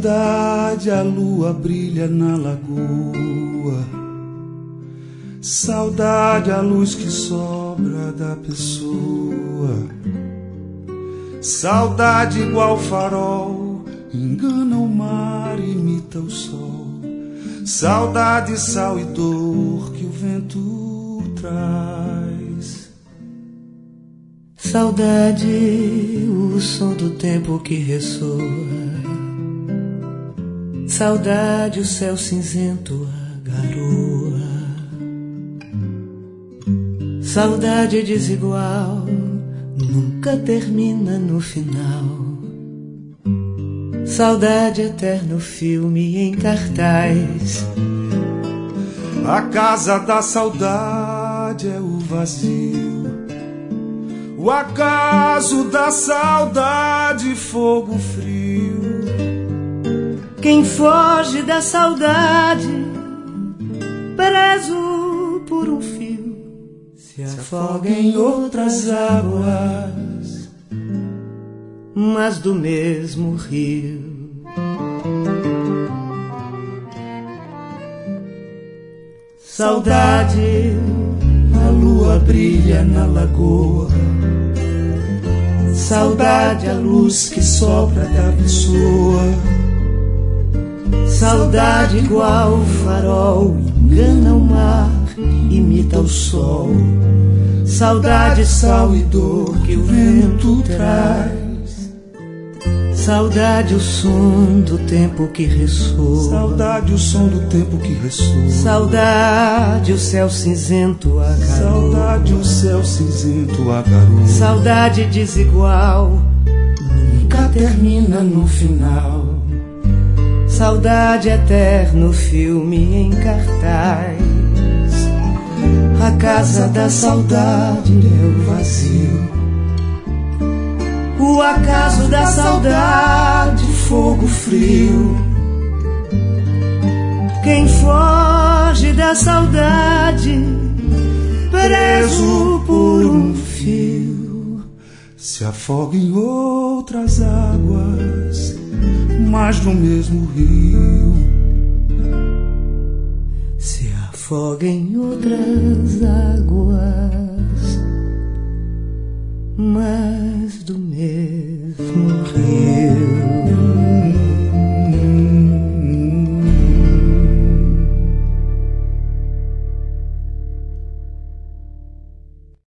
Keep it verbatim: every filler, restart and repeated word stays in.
saudade, a lua brilha na lagoa. Saudade, a luz que sobra da pessoa. Saudade igual farol, engana o mar, imita o sol. Saudade, sal e dor que o vento traz. Saudade, o som do tempo que ressoa. Saudade, o céu cinzento, a garoa. Saudade desigual, nunca termina no final. Saudade, eterno filme em cartaz. A casa da saudade é o vazio. O acaso da saudade, fogo frio. Quem foge da saudade, preso por um fio, se afoga em outras águas, mas do mesmo rio. Saudade, a lua brilha na lagoa. Saudade, a luz que sopra da pessoa. Saudade igual farol, engana o mar, imita o sol. Saudade, sal e dor que o vento traz. Saudade, o som do tempo que ressoa. Saudade, o som do tempo que ressoa. Saudade, o céu cinzento, a garoa. Saudade, o céu cinzento, a garoa. Saudade desigual, nunca termina no final. Saudade, eterno filme em cartaz. A casa da saudade é o vazio. O acaso da saudade, fogo frio. Quem foge da saudade, preso por um fio, se afoga em outras águas, mas no mesmo rio. Se afoga em outras águas, mas do mesmo rio.